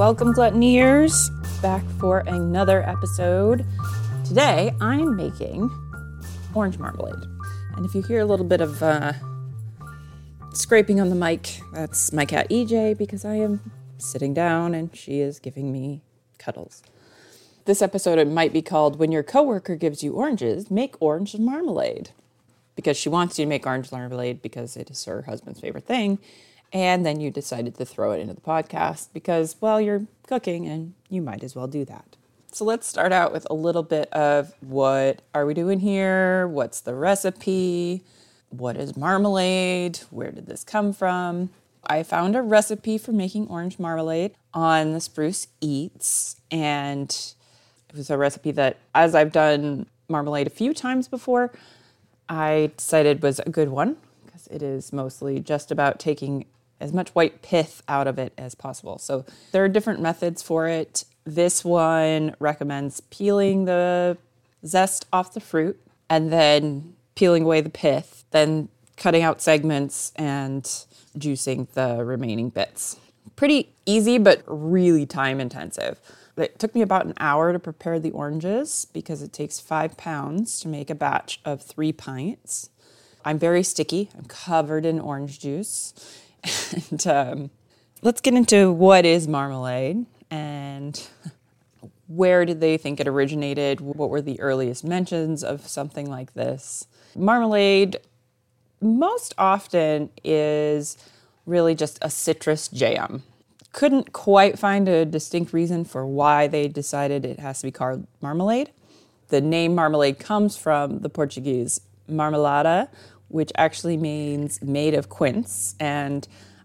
Welcome, Gluttoneers, back for another episode. Today, I'm making orange marmalade. And if you hear a little bit of scraping on the mic, that's my cat EJ, because I am sitting down and she is giving me cuddles. This episode might be called When Your Coworker Gives You Oranges, Make Orange Marmalade. Because she wants you to make orange marmalade because it is her husband's favorite thing. And then you decided to throw it into the podcast because, well, you're cooking and you might as well do that. So let's start out with a little bit of what are we doing here? What's the recipe? What is marmalade? Where did this come from? I found a recipe for making orange marmalade on the Spruce Eats. And it was a recipe that, as I've done marmalade a few times before, I decided was a good one because it is mostly just about taking as much white pith out of it as possible. So there are different methods for it. This one recommends peeling the zest off the fruit and then peeling away the pith, then cutting out segments and juicing the remaining bits. Pretty easy, but really time intensive. It took me about an hour to prepare the oranges because it takes 5 pounds to make a batch of 3 pints. I'm very sticky. I'm covered in orange juice. And let's get into what is marmalade and where did they think it originated? What were the earliest mentions of something like this? Marmalade most often is really just a citrus jam. Couldn't quite find a distinct reason for why they decided it has to be called marmalade. The name marmalade comes from the Portuguese marmelada, which actually means made of quince. And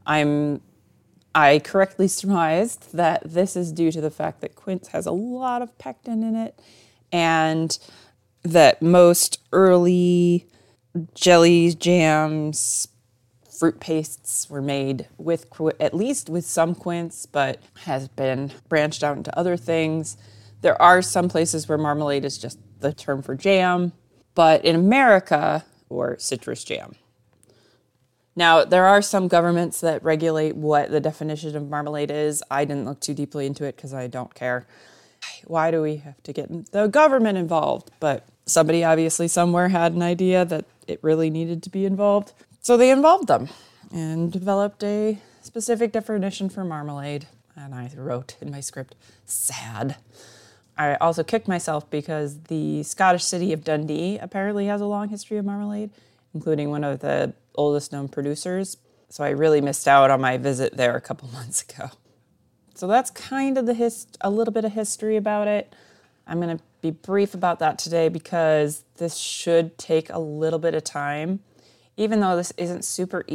I correctly surmised that this is due to the fact that quince has a lot of pectin in it, and that most early jellies, jams, fruit pastes were made with at least with some quince, but has been branched out into other things. There are some places where marmalade is just the term for jam, but in America, or citrus jam. Now, there are some governments that regulate what the definition of marmalade is. I didn't look too deeply into it because I don't care. Why do we have to get the government involved? But somebody obviously somewhere had an idea that it really needed to be involved. So they involved them and developed a specific definition for marmalade. And I wrote in my script, sad. I also kicked myself because the Scottish city of Dundee apparently has a long history of marmalade, including one of the oldest known producers. So I really missed out on my visit there a couple months ago. So that's kind of a little bit of history about it. I'm going to be brief about that today because this should take a little bit of time. Even though this isn't super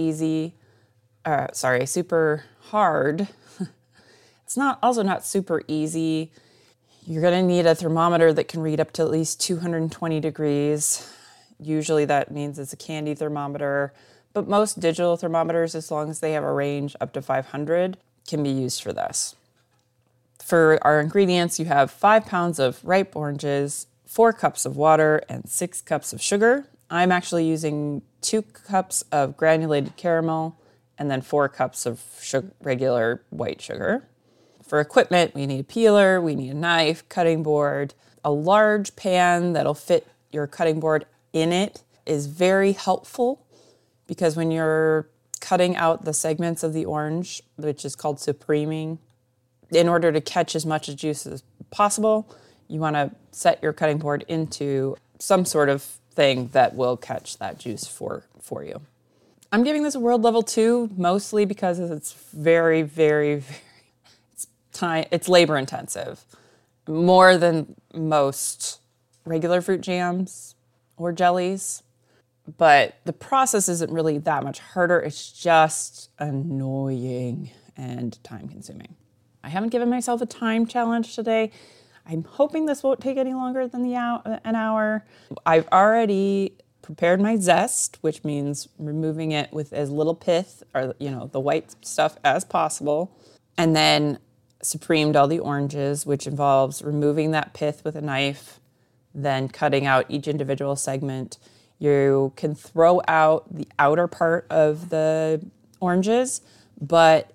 hard, it's not super easy. You're going to need a thermometer that can read up to at least 220 degrees. Usually that means it's a candy thermometer, but most digital thermometers, as long as they have a range up to 500, can be used for this. For our ingredients, you have 5 pounds of ripe oranges, 4 cups of water, and 6 cups of sugar. I'm actually using 2 cups of granulated caramel and then 4 cups of regular white sugar. For equipment, we need a peeler, we need a knife, cutting board. A large pan that'll fit your cutting board in it is very helpful because when you're cutting out the segments of the orange, which is called supreming, in order to catch as much juice as possible, you want to set your cutting board into some sort of thing that will catch that juice for you. I'm giving this a world level 2 mostly because it's very, very, very it's labor intensive, more than most regular fruit jams or jellies. But the process isn't really that much harder. It's just annoying and time consuming. I haven't given myself a time challenge today. I'm hoping this won't take any longer than an hour. I've already prepared my zest, which means removing it with as little pith or, the white stuff as possible. And then supremed all the oranges, which involves removing that pith with a knife, then cutting out each individual segment. You can throw out the outer part of the oranges, but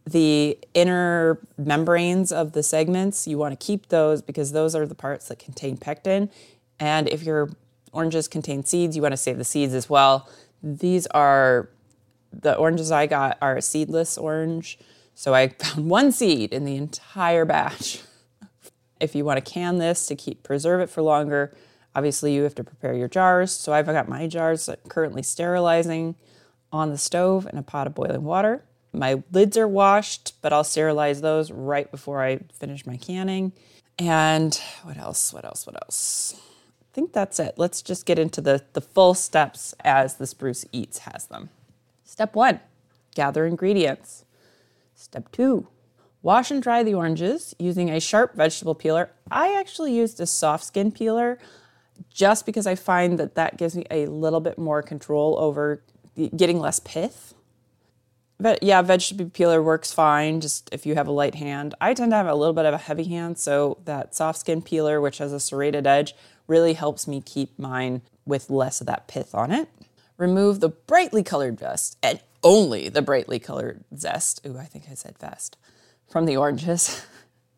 The inner membranes of the segments, you want to keep those because those are the parts that contain pectin. And if your oranges contain seeds, you want to save the seeds as well. The oranges I got are a seedless orange. So I found one seed in the entire batch. If you want to can this to preserve it for longer, obviously you have to prepare your jars. So I've got my jars currently sterilizing on the stove in a pot of boiling water. My lids are washed, but I'll sterilize those right before I finish my canning. And what else? I think that's it. Let's just get into the full steps as the Spruce Eats has them. Step 1, gather ingredients. Step 2, wash and dry the oranges using a sharp vegetable peeler. I actually used a soft skin peeler just because I find that gives me a little bit more control over getting less pith. But yeah, vegetable peeler works fine, just if you have a light hand. I tend to have a little bit of a heavy hand, so that soft skin peeler, which has a serrated edge, really helps me keep mine with less of that pith on it. Remove the brightly colored zest, and only the brightly colored zest, ooh, I think I said vest, from the oranges.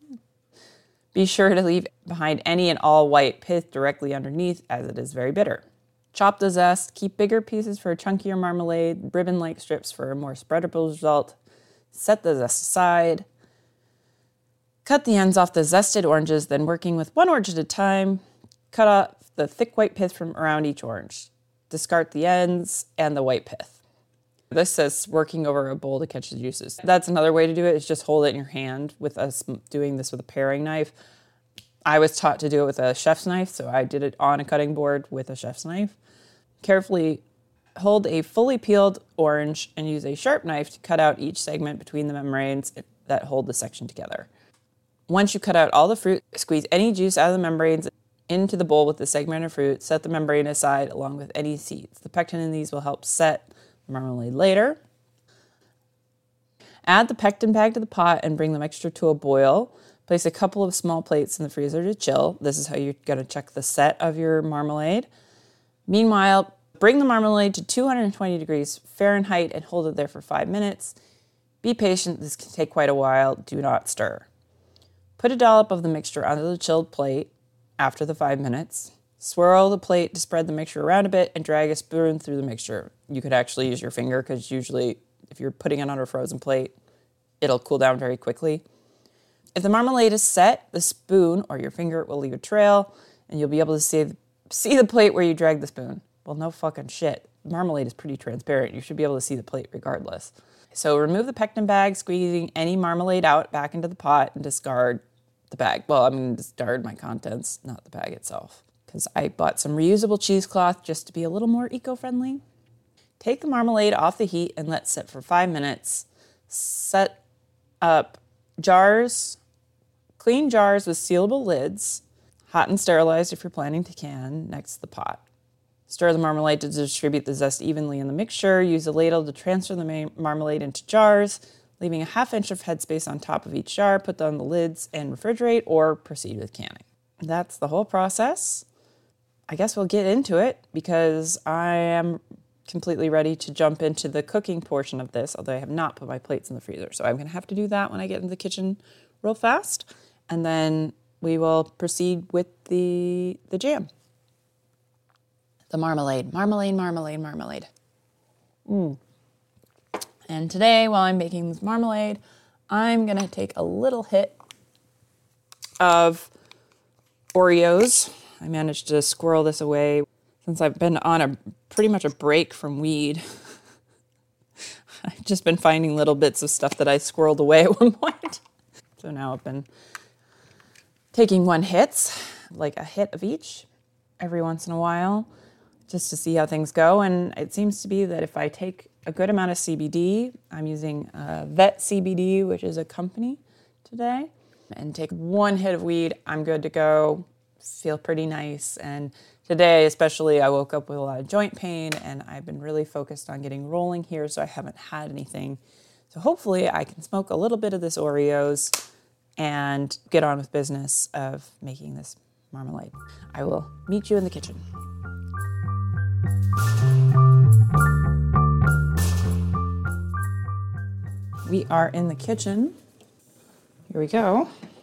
Be sure to leave behind any and all white pith directly underneath, as it is very bitter. Chop the zest, keep bigger pieces for a chunkier marmalade, ribbon-like strips for a more spreadable result. Set the zest aside. Cut the ends off the zested oranges, then working with one orange at a time, cut off the thick white pith from around each orange. Discard the ends and the white pith. This says working over a bowl to catch the juices. That's another way to do it, is just hold it in your hand. With us doing this with a paring knife, I was taught to do it with a chef's knife, so I did it on a cutting board with a chef's knife. Carefully hold a fully peeled orange and use a sharp knife to cut out each segment between the membranes that hold the section together. Once you cut out all the fruit, squeeze any juice out of the membranes into the bowl with the segmented fruit. Set the membrane aside along with any seeds. The pectin in these will help set the marmalade later. Add the pectin bag to the pot and bring the mixture to a boil. Place a couple of small plates in the freezer to chill. This is how you're going to check the set of your marmalade. Meanwhile, bring the marmalade to 220 degrees Fahrenheit and hold it there for 5 minutes. Be patient, this can take quite a while. Do not stir. Put a dollop of the mixture onto the chilled plate after the 5 minutes. Swirl the plate to spread the mixture around a bit and drag a spoon through the mixture. You could actually use your finger because usually if you're putting it on a frozen plate, it'll cool down very quickly. If the marmalade is set, the spoon or your finger will leave a trail and you'll be able to see the plate where you drag the spoon. Well, no fucking shit. Marmalade is pretty transparent. You should be able to see the plate regardless. So remove the pectin bag, squeezing any marmalade out back into the pot and discard the bag. Well, I'm going to discard my contents, not the bag itself, because I bought some reusable cheesecloth just to be a little more eco-friendly. Take the marmalade off the heat and let sit for 5 minutes. Set up jars, clean jars with sealable lids, hot and sterilized if you're planning to can, next to the pot. Stir the marmalade to distribute the zest evenly in the mixture. Use a ladle to transfer the marmalade into jars, leaving a ½ inch of headspace on top of each jar. Put on the lids and refrigerate or proceed with canning. That's the whole process. I guess we'll get into it because I am completely ready to jump into the cooking portion of this, although I have not put my plates in the freezer. So I'm going to have to do that when I get into the kitchen real fast. And then we will proceed with the jam. The marmalade. And today, while I'm making this marmalade, I'm going to take a little hit of Oreos. I managed to squirrel this away since I've been on pretty much a break from weed. I've just been finding little bits of stuff that I squirreled away at one point. So now I've been taking like a hit of each every once in a while, just to see how things go. And it seems to be that if I take a good amount of CBD, I'm using Vet CBD, which is a company today, and take one hit of weed, I'm good to go. Feel pretty nice. And today especially, I woke up with a lot of joint pain and I've been really focused on getting rolling here, so I haven't had anything. So hopefully I can smoke a little bit of this Oreos and get on with business of making this marmalade. I will meet you in the kitchen. we are in the kitchen. Here we go.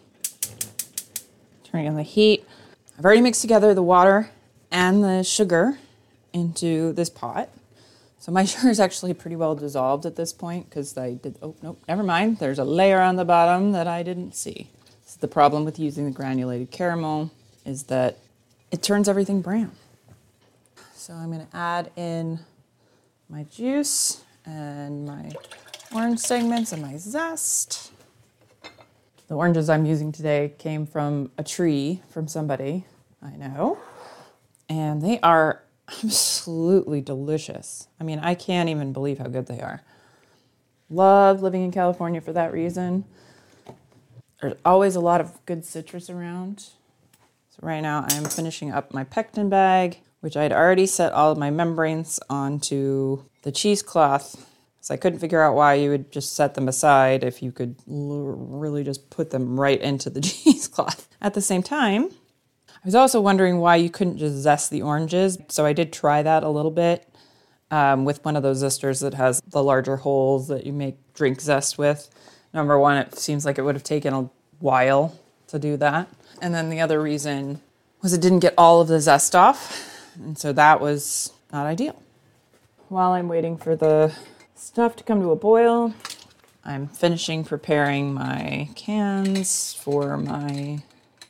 Turning on the heat. I've already mixed together the water and the sugar into this pot. So my sugar is actually pretty well dissolved at this point because oh, nope, never mind. There's a layer on the bottom that I didn't see. This is the problem with using the granulated caramel is that it turns everything brown. So I'm going to add in my juice and my orange segments and my zest. The oranges I'm using today came from a tree from somebody I know, and they are absolutely delicious. I mean, I can't even believe how good they are. Love living in California for that reason. There's always a lot of good citrus around. So right now I'm finishing up my pectin bag, which I'd already set all of my membranes onto the cheesecloth. So I couldn't figure out why you would just set them aside if you could really just put them right into the cheesecloth. At the same time, I was also wondering why you couldn't just zest the oranges. So I did try that a little bit with one of those zesters that has the larger holes that you make drink zest with. Number one, it seems like it would have taken a while to do that. And then the other reason was it didn't get all of the zest off. And so that was not ideal. While I'm waiting for the stuff to come to a boil, I'm finishing preparing my cans for my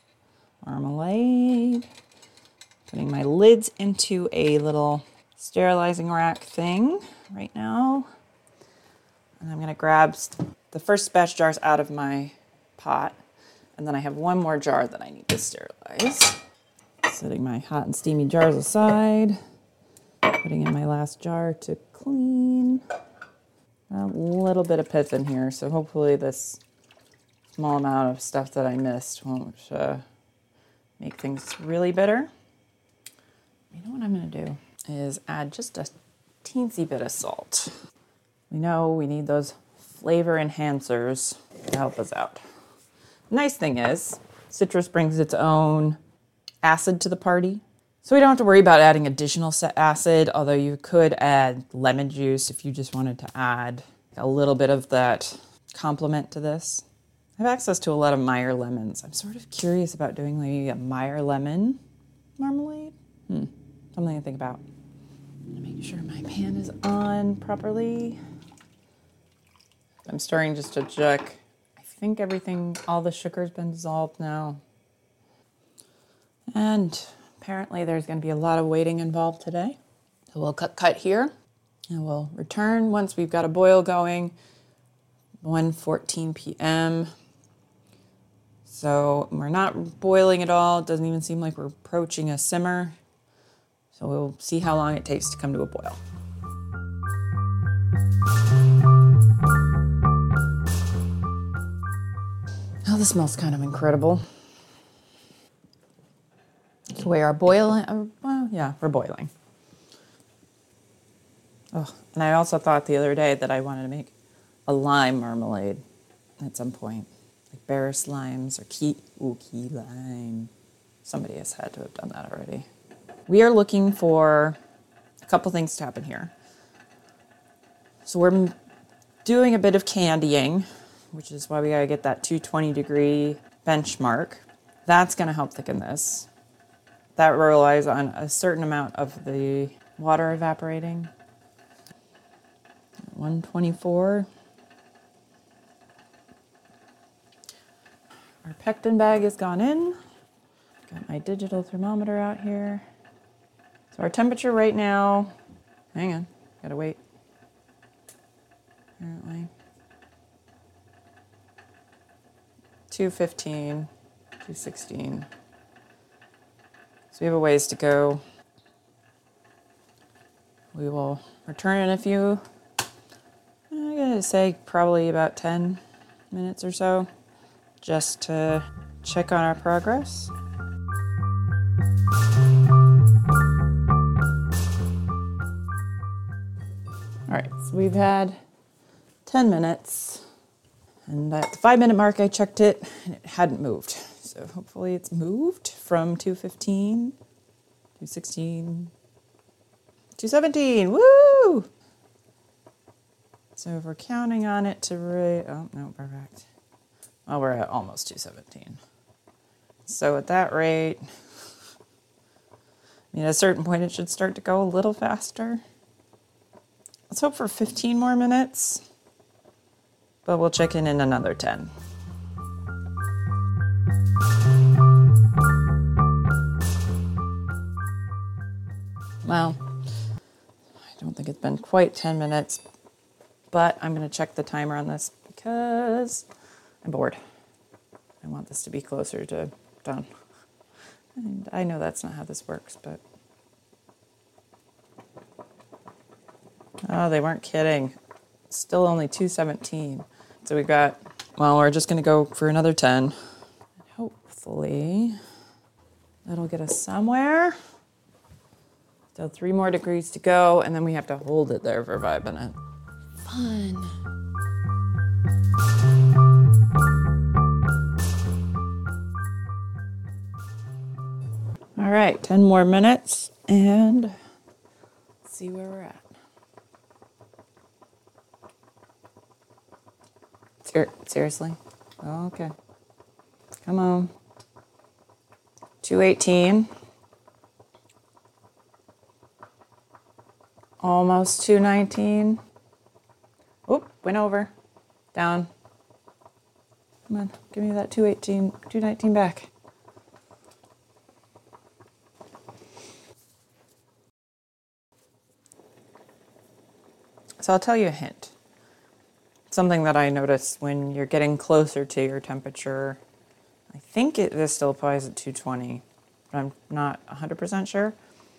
marmalade. Putting my lids into a little sterilizing rack thing right now. And I'm going to grab the first batch jars out of my pot. And then I have one more jar that I need to sterilize. Setting my hot and steamy jars aside. Putting in my last jar to clean. A little bit of pith in here, so hopefully this small amount of stuff that I missed won't make things really bitter. You know what I'm going to do is add just a teensy bit of salt. We know we need those flavor enhancers to help us out. The nice thing is, citrus brings its own acid to the party. So we don't have to worry about adding additional acid, although you could add lemon juice if you just wanted to add a little bit of that complement to this. I have access to a lot of Meyer lemons. I'm sort of curious about doing maybe a Meyer lemon marmalade. Something to think about. I'm gonna make sure my pan is on properly. I'm stirring just to check. I think all the sugar's been dissolved now. And apparently there's going to be a lot of waiting involved today. So we'll cut here and we'll return once we've got a boil going. 1:14 p.m. So we're not boiling at all. It doesn't even seem like we're approaching a simmer. So we'll see how long it takes to come to a boil. Oh, this smells kind of incredible. So we are boiling. We're boiling. Oh, and I also thought the other day that I wanted to make a lime marmalade at some point. Like Barris limes or key lime. Somebody has had to have done that already. We are looking for a couple things to happen here. So we're doing a bit of candying, which is why we gotta get that 220-degree benchmark. That's gonna help thicken this. That relies on a certain amount of the water evaporating. 124. Our pectin bag has gone in. Got my digital thermometer out here. So our temperature right now, hang on, gotta wait. Apparently. 215, 216. So we have a ways to go. We will return in a few, I'm gonna say probably about 10 minutes or so, just to check on our progress. All right, so we've had 10 minutes, and at the 5-minute mark I checked it and it hadn't moved. So hopefully it's moved from 215, 216, 217, woo! So if we're counting on it to oh, no, perfect. Well, we're at almost 217. So at that rate, at a certain point, it should start to go a little faster. Let's hope for 15 more minutes, but we'll check in another 10. Well, I don't think it's been quite 10 minutes, but I'm going to check the timer on this because I'm bored. I want this to be closer to done. And I know that's not how this works, but... Oh, they weren't kidding. Still only 217. So we got... Well, we're just going to go for another 10. Hopefully, that'll get us somewhere. Still 3 more degrees to go, and then we have to hold it there for 5 minutes. Fun. All right, 10 more minutes, and let's see where we're at. Seriously? Oh, okay. Come on. 218. Almost 219. Oop, went over. Down. Come on, give me that 219 back. So I'll tell you a hint. Something that I notice when you're getting closer to your temperature. I think this still applies at 220, but I'm not 100% sure.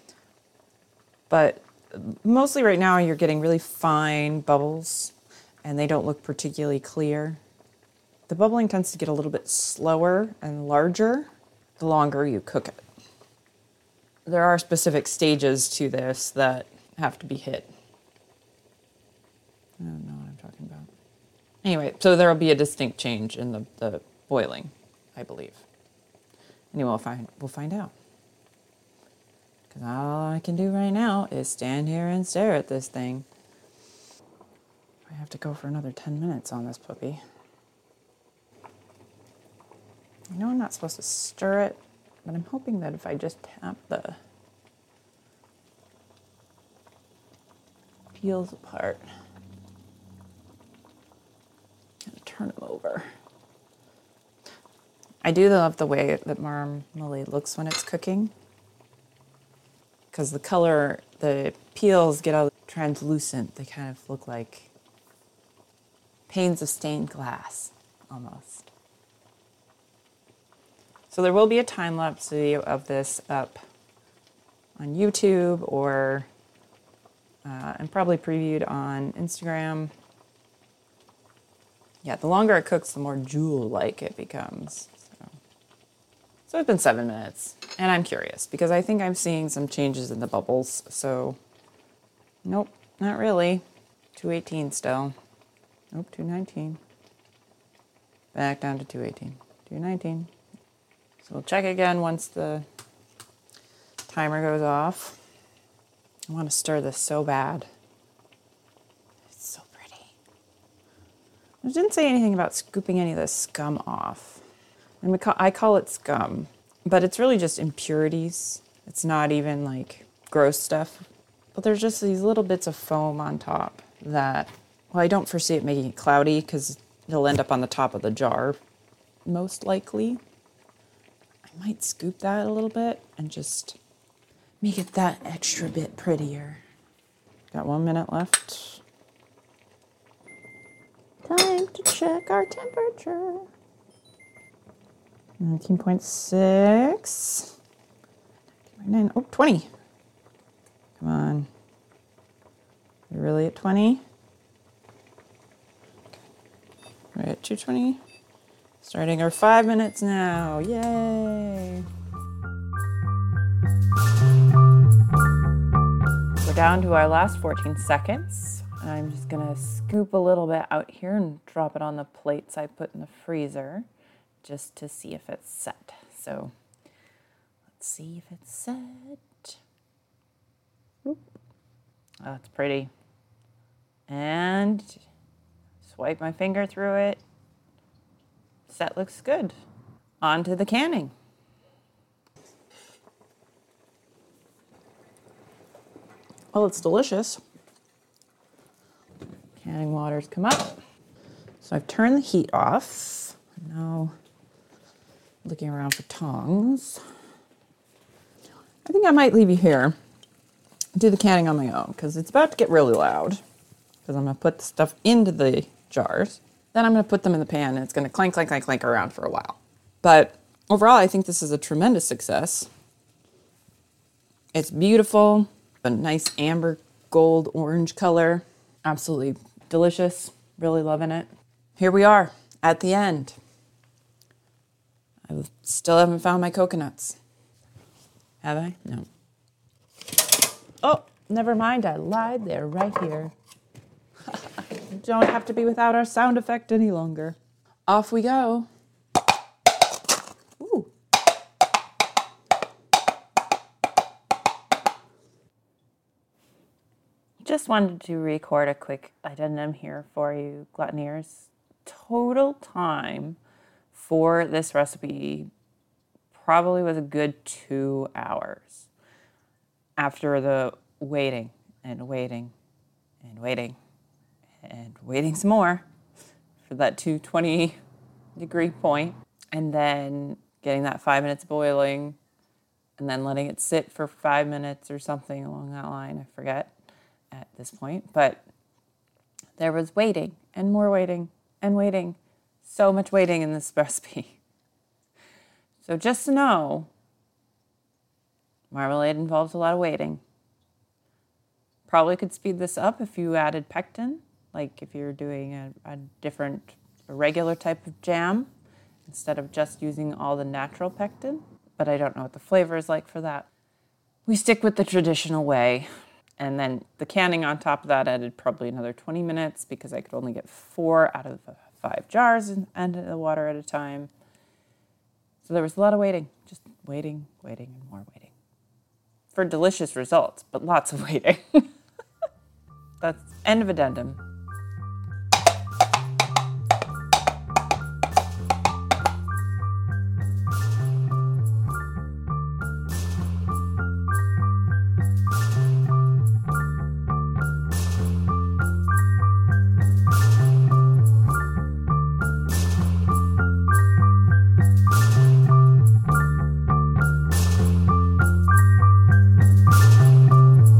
But mostly right now you're getting really fine bubbles, and they don't look particularly clear. The bubbling tends to get a little bit slower and larger the longer you cook it. There are specific stages to this that have to be hit. I don't know what I'm talking about. Anyway, so there will be a distinct change in the boiling, I believe. Anyway, we'll find out. Because all I can do right now is stand here and stare at this thing. I have to go for another 10 minutes on this puppy. I know I'm not supposed to stir it, but I'm hoping that if I just tap the peels apart, and turn them over. I do love the way that marmalade looks when it's cooking, because the color, the peels get all translucent. They kind of look like panes of stained glass, almost. So there will be a time-lapse video of this up on YouTube or and probably previewed on Instagram. Yeah, the longer it cooks, the more jewel-like it becomes. So it's been 7 minutes, and I'm curious because I think I'm seeing some changes in the bubbles. So, nope, not really. 218 still. Nope, 219. Back down to 218. 219. So we'll check again once the timer goes off. I want to stir this so bad. It's so pretty. It didn't say anything about scooping any of the scum off. And I call it scum, but it's really just impurities. It's not even like gross stuff. But there's just these little bits of foam on top that, well, I don't foresee it making it cloudy because it'll end up on the top of the jar, most likely. I might scoop that a little bit and just make it that extra bit prettier. Got 1 minute left. Time to check our temperature. 19.6. 19.9. Oh, 20. Come on. You're really at 20? We're at 220. Starting our 5 minutes now. Yay! We're down to our last 14 seconds. I'm just gonna scoop a little bit out here and drop it on the plates I put in the freezer just to see if it's set. So let's see if it's set. Oop. Oh, it's pretty. and swipe my finger through it. That looks good. On to the canning. Oh, it's delicious. Canning water's come up. So I've turned the heat off. I'm now looking around for tongs. I think I might leave you here, do the canning on my own, because it's about to get really loud. Because I'm going to put the stuff into the jars. Then I'm going to put them in the pan, and it's going to clank, clank, clank, clank around for a while. But overall, I think this is a tremendous success. It's beautiful, a nice amber gold orange color. Absolutely delicious. Really loving it. Here we are at the end. I still haven't found my coconuts. Have I? No. Oh, never mind. I lied. They're right here. Don't have to be without our sound effect any longer. Off we go. Ooh. Just wanted to record a quick addendum here for you, gluttoneers. Total time for this recipe probably was a good 2 hours after the waiting and waiting and waiting and waiting some more for that 220-degree point, and then getting that 5 minutes boiling, and then letting it sit for 5 minutes or something along that line. I forget at this point, but there was waiting and more waiting and waiting. So much waiting in this recipe. So just to know, marmalade involves a lot of waiting. Probably could speed this up if you added pectin, like if you're doing a regular type of jam, instead of just using all the natural pectin. But I don't know what the flavor is like for that. We stick with the traditional way. And then the canning on top of that added probably another 20 minutes because I could only get 4 out of the 5 jars and the water at a time. So there was a lot of waiting, just waiting, waiting, and more waiting. For delicious results, but lots of waiting. That's end of addendum.